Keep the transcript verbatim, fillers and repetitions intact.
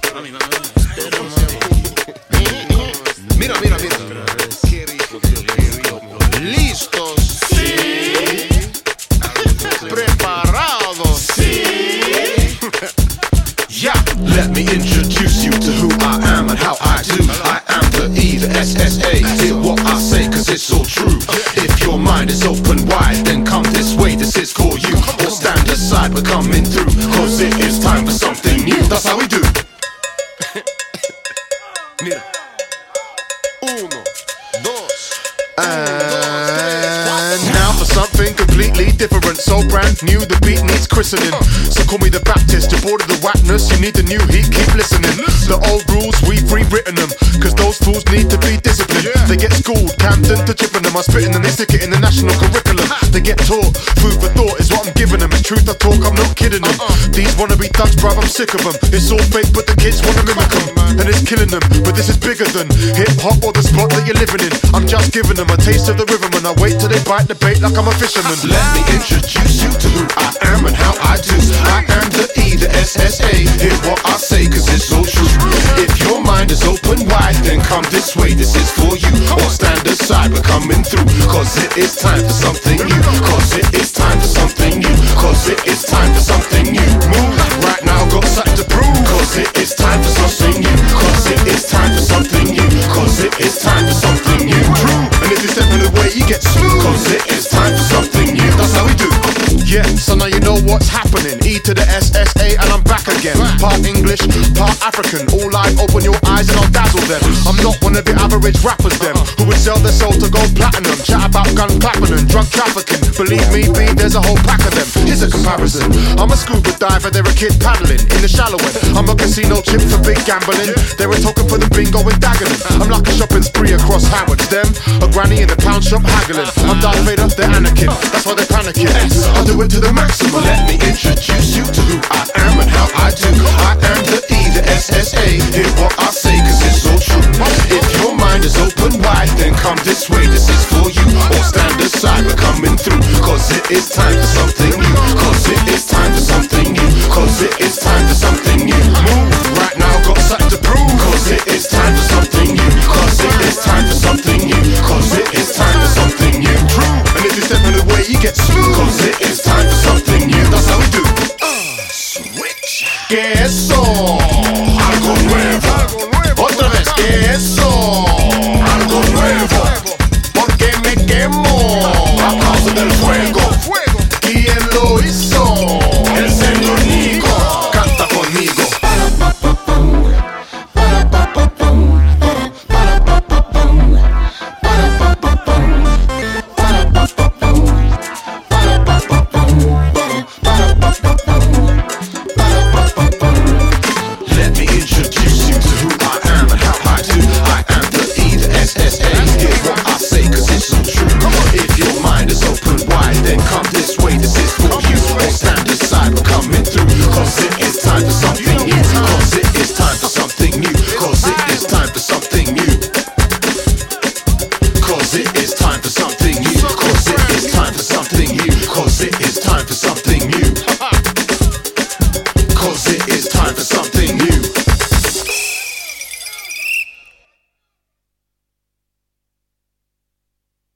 Mira, mira, mira. Qué rico, qué rico. ¿Listos? Sí. ¿Preparados? Sí. Yeah. Let me introduce you to who I am and how I do. I am the E, the S S A. Hear what I say, cause it's all true. If your mind is open wide, then come this way, this is for you. Or stand aside, we're coming through, cause it is time for something new. That's how we do. Mira. Uno, dos. And now for something completely different, so brand new, the beat needs christening. So call me the Baptist, you're bored of the whackness, you need the new heat, keep listening. The old rules, we've rewritten them, cause those fools need to be disciplined. They get schooled, Camden to Chippenham, I'm spitting them, they stick it in the national curriculum. They get taught, food for thought is what I'm giving them. It's truth I talk, I'm not kidding them. These wannabe thugs, bruv, I'm sick of them. It's all fake, but the kids wanna mimic them, and it's killing them. But this is bigger than hip-hop or the spot that you're living in. I'm just giving them a taste of the rhythm, and I wait till they bite the bait like I'm a fisherman. Let me introduce you to who I am and how I do. I am the E, the S S A. Hear what I say, cause it's all true. If your mind is open wide, then come this way, this is for you. Or stand aside, we're coming through, cause it is time for something new. Cause it is time for something new. Cause it is time for something new. Move right now, got something to prove. Cause it is time for something new. Cause it is time for something new. Cause it is time for something new. True. And if you step in the way, you get smooth. Cause it is time for something new. That's how we do. Yeah, so now you know what's happening. E to the S S A and I'm back again. Part English, part African. All live, open your eyes and I'll dazzle them. I'm not one of the average rappers them who would sell their soul to go platinum. Chat about gun clapping and drug trafficking. Believe me, B, there's a whole pack of them. Here's a comparison. I'm a scuba diver, they're a kid paddling in the shallow end. I'm a casino chip for big gambling. They're a token for the bingo and daggering. I'm like a shopping spree across Howard's. Them, a granny in the pound shop haggling. I'm Darth Vader, they're Anakin. That's why they're panicking. I'll do it to the maximum. Let me introduce you to who I am and how I do. I am the E, the S S A. Hear what I say, cause it's all true. If your mind is open wide, then come this way, this is for you. Or stand aside, we're coming through, cause it is time for something new. Cause it is time for something new. Cause it is time for something new. Move right now, got something to prove. Cause it is time for something new. Cause it is time for something new. Cause it is time for something new. True. And if you step in the way, you get smooth. Cause it is time for something new. That's how we do. Uh, switch. ¿Qué eso? Algo nuevo. Otra vez. ¿Qué eso? Algo nuevo. Porque me quemo a causa del fuego. ¿Quién lo hizo? El señor Nico. Canta conmigo.